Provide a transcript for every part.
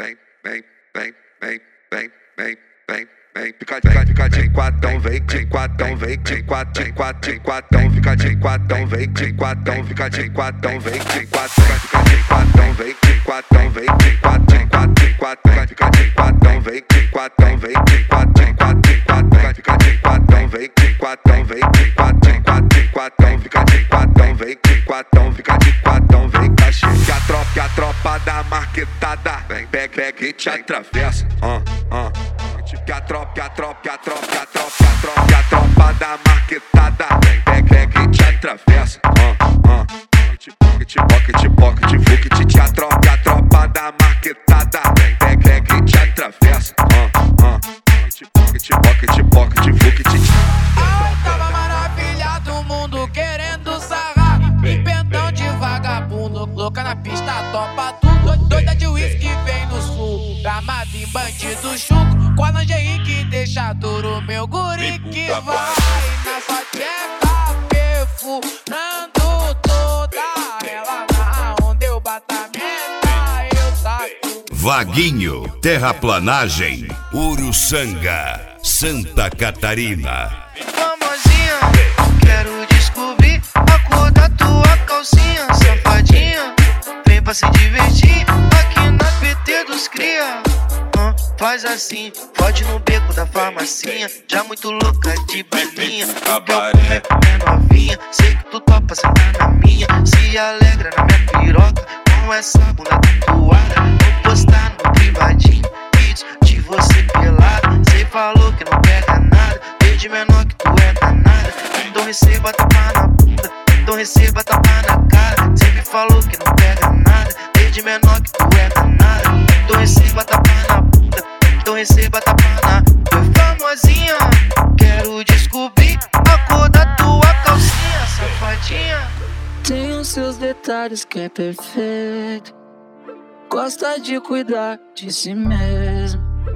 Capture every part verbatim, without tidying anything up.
vem, vem, vem, vem, vem, vem, vem, vem, fica, fica, fica de quatão, vem, de quatão, vem, de quatão, de quatão, de quatão, fica de quatão, vem, de quatão, fica de quatão, vem, de quatão, fica de quatão, vem, de quatão, vem, de quatão, de quatão, de quatão, fica de quatão, vem, de quatão, vem, de quatão, de quatão, de quatão, fica de quatão, vem, de quatão, vem, de quatão, de quatão, de quatão, fica de quatão, vem, de quatão, fica de quatão, vem, cachê, que a tropa, que a tropa da marquetada, vem, pega, pega e te atravessa, ah, ah. Que a tropa, que a tropa, que a tropa, que a tropa, que a tropa, que a tropa da marquetada, vem, pega, pega e te atravessa, ah, ah. Pocket, pocket, pocket, pocket, te a tropa, que a tropa da marquetada, vem, pega, pega e te atravessa, ah, ah. Pocket, pocket, pocket, pocket. Eu tava maravilhado, o mundo querendo sarrar, empentão de vagabundo, louca na pista, topa tudo, doida de uísque vem no sul, armado em bandido chuco. Com a lingerie que deixa duro, meu guri que vai na sua tcheca, perfurando toda ela na onde eu batamenta, eu saco. Vaguinho, terraplanagem, Uruçanga, Santa Catarina. Famosinha, quero descobrir a cor da tua calcinha, safadinha, vem pra se divertir aqui na P T dos cria. Faz assim, pode no beco da farmacinha, já muito louca de balinha. O que eu é novinha, sei que tu topa sentar na minha. Se alegra na minha piroca, com essa bunda tatuada. Vou postar no privadinho, vídeos de você pelada. Cê falou que não pega nada, desde menor que tu é danada. Então receba tapa na bunda, então receba tapa na cara. Cê me falou que não pega nada, desde menor que tu é danada. Então receba tapa na bunda, então receba tapa na. Oi, famosinha, quero descobrir a cor da tua calcinha, safadinha. Tem os seus detalhes que é perfeito, gosta de cuidar de si mesmo,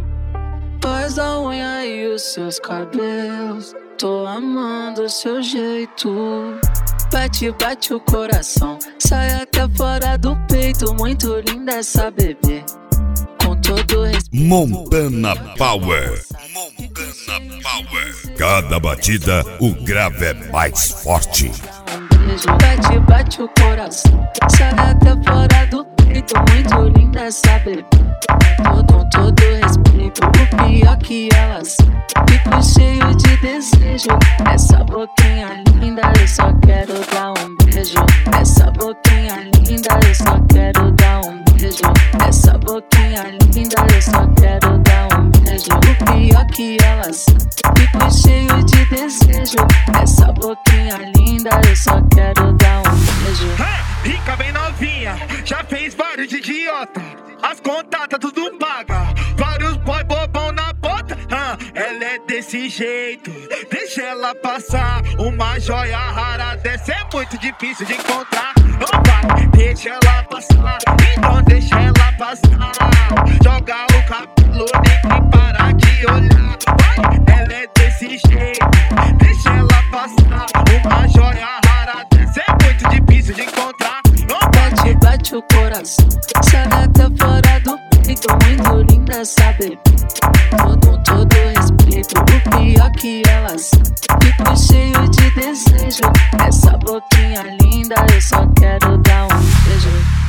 faz a unha e os seus cabelos. Tô amando o seu jeito. Bate, bate o coração, sai até fora do peito. Muito linda essa bebê, com todo respeito. Montana Power. Montana Power. Cada batida, o grave é mais forte. Bate, bate o coração, sai até fora do peito. Muito linda essa bebê, todo, todo respeito. O pior que ela fico cheio de desejo. Essa boquinha linda, eu só quero dar um beijo. Essa boquinha linda, eu só quero dar um beijo. Essa boquinha linda, eu só quero dar um beijo. O pior que ela fico cheio de desejo. Essa boquinha linda, eu só quero dar um beijo. Hey, rica bem novinha, já fez vários de idiota. As contatas tudo paga, vários boy bobão na bota. ah, Ela é desse jeito, deixa ela passar. Uma joia rara dessa é muito difícil de encontrar. Não vai, deixa ela passar, então deixa ela passar. Joga o cabelo, nem que parar de olhar. Vai, ela é desse jeito, deixa ela passar. Uma joia rara dessa é muito difícil de encontrar. Não vai, bate, bate o coração, sai até fora do peito. Muito linda essa bebê, todo, todo respeito. O pior que elas fico cheio de desejo. Essa boquinha linda, eu só quero dar um beijo.